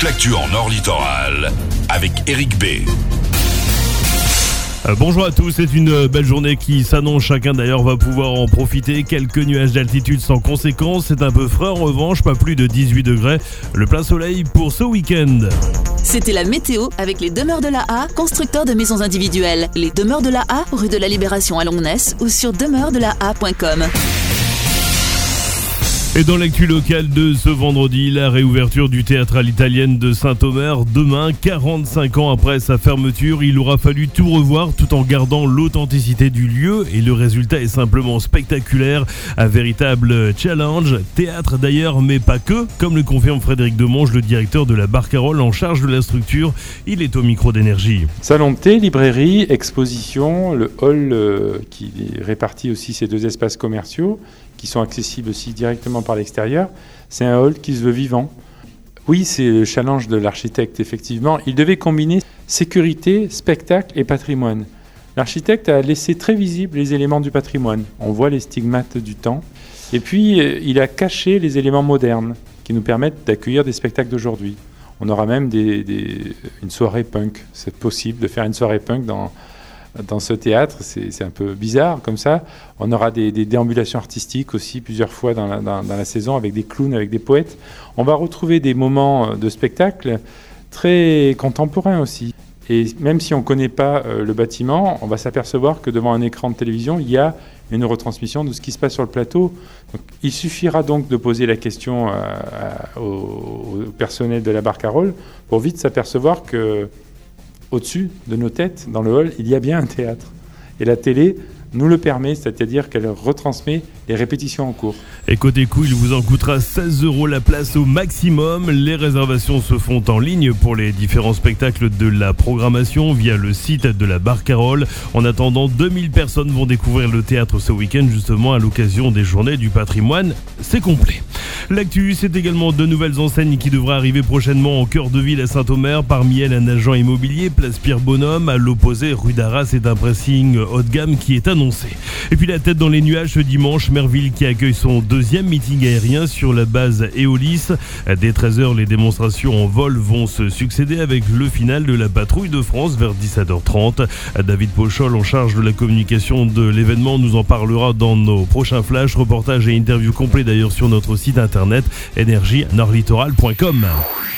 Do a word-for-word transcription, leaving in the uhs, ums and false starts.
toute l'actu en Nord Littoral avec Eric B. Euh, bonjour à tous, c'est une belle journée qui s'annonce, chacun d'ailleurs va pouvoir en profiter, quelques nuages d'altitude sans conséquence, c'est un peu frais en revanche, pas plus de dix-huit degrés, le plein soleil pour ce week-end. C'était la météo avec les Demeures de la A, constructeurs de maisons individuelles. Les Demeures de la A, rue de la Libération à Longnes ou sur demeures de la a point com. Et dans l'actu locale de ce vendredi, la réouverture du théâtre à l'italienne de Saint-Omer. Demain, quarante-cinq ans après sa fermeture, il aura fallu tout revoir tout en gardant l'authenticité du lieu. Et le résultat est simplement spectaculaire. Un véritable challenge. Théâtre d'ailleurs, mais pas que. Comme le confirme Frédéric Demonge, le directeur de la Barcarolle en charge de la structure. Il est au micro d'énergie. Salon de thé, librairie, exposition, le hall euh, qui répartit aussi ces deux espaces commerciaux, qui sont accessibles aussi directement par l'extérieur. C'est un hall qui se veut vivant. Oui, c'est le challenge de l'architecte, effectivement. Il devait combiner sécurité, spectacle et patrimoine. L'architecte a laissé très visibles les éléments du patrimoine. On voit les stigmates du temps. Et puis, il a caché les éléments modernes qui nous permettent d'accueillir des spectacles d'aujourd'hui. On aura même des, des, une soirée punk. C'est possible de faire une soirée punk dans... Dans ce théâtre, c'est, c'est un peu bizarre comme ça. On aura des, des déambulations artistiques aussi plusieurs fois dans la, dans, dans la saison avec des clowns, avec des poètes. On va retrouver des moments de spectacle très contemporains aussi. Et même si on ne connaît pas euh, le bâtiment, on va s'apercevoir que devant un écran de télévision, il y a une retransmission de ce qui se passe sur le plateau. Donc, il suffira donc de poser la question euh, à, au, au personnel de la Barcarolle pour vite s'apercevoir que au-dessus de nos têtes, dans le hall, il y a bien un théâtre. Et la télé nous le permet, c'est-à-dire qu'elle retransmet les répétitions en cours. Et côté coût, il vous en coûtera seize euros la place au maximum. Les réservations se font en ligne pour les différents spectacles de la programmation via le site de la Barcarolle. En attendant, deux mille personnes vont découvrir le théâtre ce week-end, justement à l'occasion des Journées du patrimoine. C'est complet. L'actu, c'est également de nouvelles enseignes qui devraient arriver prochainement au cœur de ville à Saint-Omer. Parmi elles, un agent immobilier, place Pierre Bonhomme. À l'opposé, rue d'Arras, c'est un pressing haut de gamme qui est annoncé. Et puis la tête dans les nuages ce dimanche, Merville qui accueille son deuxième meeting aérien sur la base Éolis. Dès treize heures, les démonstrations en vol vont se succéder avec le final de la patrouille de France vers dix-sept heures trente. David Pochol, en charge de la communication de l'événement, nous en parlera dans nos prochains flashs, reportages et interviews complets d'ailleurs sur notre site internet énergie nord littoral point com.